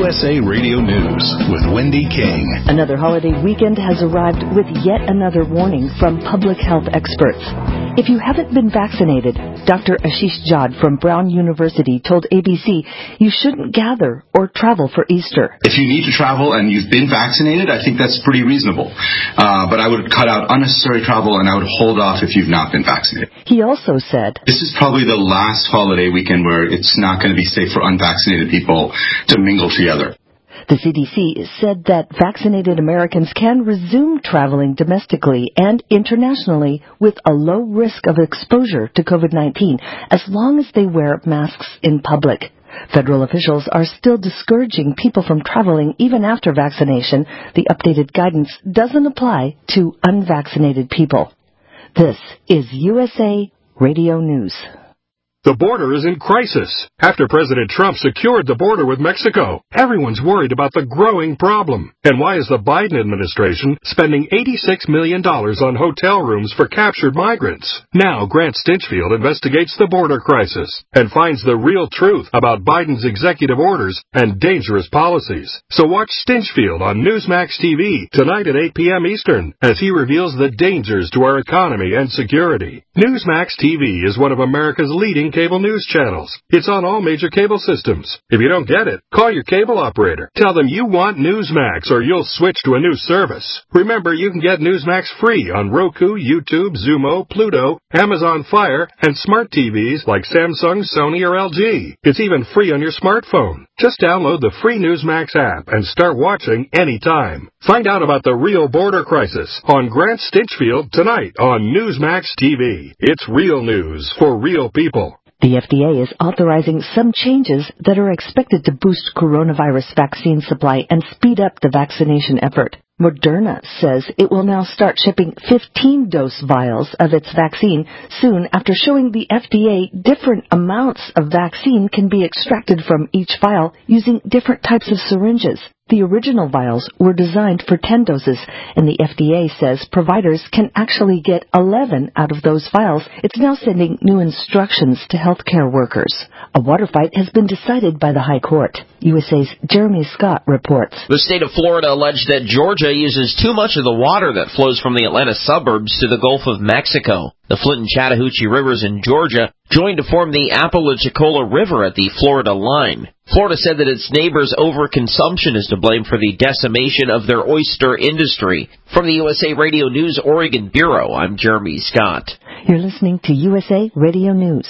USA Radio News with Wendy King. Another holiday weekend has arrived with yet another warning from public health experts. If you haven't been vaccinated, Dr. Ashish Jad from Brown University told ABC you shouldn't gather or travel for Easter. If you need to travel and you've been vaccinated, I think that's pretty reasonable. But I would cut out unnecessary travel and I would hold off if you've not been vaccinated. He also said, this is probably the last holiday weekend where it's not going to be safe for unvaccinated people to mingle together. The CDC said that vaccinated Americans can resume traveling domestically and internationally with a low risk of exposure to COVID-19 as long as they wear masks in public. Federal officials are still discouraging people from traveling even after vaccination. The updated guidance doesn't apply to unvaccinated people. This is USA Radio News. The border is in crisis. After President Trump secured the border with Mexico, everyone's worried about the growing problem. And why is the Biden administration spending $86 million on hotel rooms for captured migrants? Now Grant Stinchfield investigates the border crisis and finds the real truth about Biden's executive orders and dangerous policies. So watch Stinchfield on Newsmax TV tonight at 8 p.m. Eastern as he reveals the dangers to our economy and security. Newsmax TV is one of America's leading cable news channels. It's on all major cable systems. If you don't get it, call your cable operator. Tell them you want Newsmax or you'll switch to a new service. Remember, you can get Newsmax free on Roku, YouTube, Xumo, Pluto, Amazon Fire, and smart TVs like Samsung, Sony, or LG. It's even free on your smartphone. Just download the free Newsmax app and start watching anytime. Find out about the real border crisis on Grant Stinchfield tonight on Newsmax TV. It's real news for real people. The FDA is authorizing some changes that are expected to boost coronavirus vaccine supply and speed up the vaccination effort. Moderna says it will now start shipping 15-dose vials of its vaccine soon after showing the FDA different amounts of vaccine can be extracted from each vial using different types of syringes. The original vials were designed for 10 doses, and the FDA says providers can actually get 11 out of those vials. It's now sending new instructions to healthcare workers. A water fight has been decided by the High Court. USA's Jeremy Scott reports. The state of Florida alleged that Georgia uses too much of the water that flows from the Atlanta suburbs to the Gulf of Mexico. The Flint and Chattahoochee rivers in Georgia joined to form the Apalachicola River at the Florida line. Florida said that its neighbors' overconsumption is to blame for the decimation of their oyster industry. From the USA Radio News Oregon Bureau, I'm Jeremy Scott. You're listening to USA Radio News.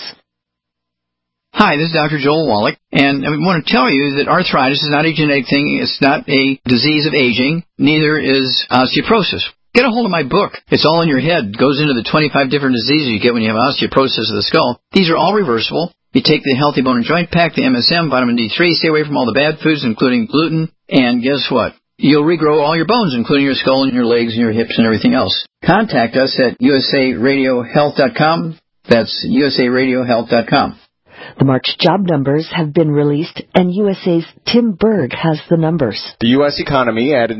Hi, this is Dr. Joel Wallach, and I want to tell you that arthritis is not a genetic thing. It's not a disease of aging. Neither is osteoporosis. Get a hold of my book. It's all in your head. It goes into the 25 different diseases you get when you have osteoporosis of the skull. These are all reversible. You take the Healthy Bone and Joint Pack, the MSM, vitamin D3, stay away from all the bad foods, including gluten, and guess what? You'll regrow all your bones, including your skull and your legs and your hips and everything else. Contact us at usaradiohealth.com. That's usaradiohealth.com. The March job numbers have been released, and USA's Tim Berg has the numbers. The U.S. economy added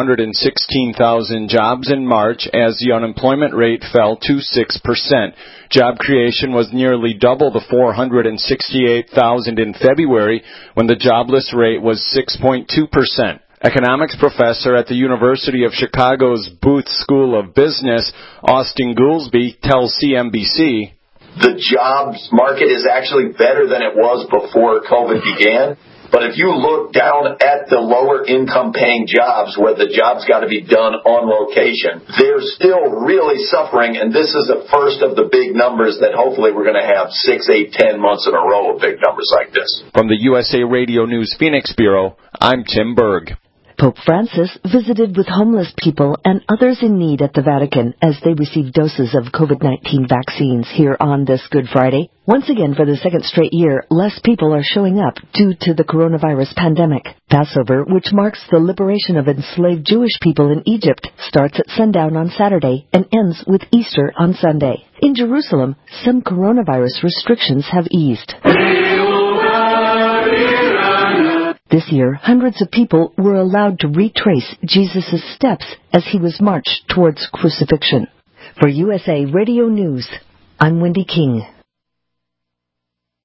916,000 jobs in March as the unemployment rate fell to 6%. Job creation was nearly double the 468,000 in February, when the jobless rate was 6.2%. Economics professor at the University of Chicago's Booth School of Business, Austin Goolsbee, tells CNBC, the jobs market is actually better than it was before COVID began. But if you look down at the lower income paying jobs where the jobs got to be done on location, they're still really suffering. And this is the first of the big numbers that hopefully we're going to have 6, 8, 10 months in a row of big numbers like this. From the USA Radio News Phoenix Bureau, I'm Tim Berg. Pope Francis visited with homeless people and others in need at the Vatican as they received doses of COVID-19 vaccines here on this Good Friday. Once again, for the second straight year, less people are showing up due to the coronavirus pandemic. Passover, which marks the liberation of enslaved Jewish people in Egypt, starts at sundown on Saturday and ends with Easter on Sunday. In Jerusalem, some coronavirus restrictions have eased. This year, hundreds of people were allowed to retrace Jesus' steps as he was marched towards crucifixion. For USA Radio News, I'm Wendy King.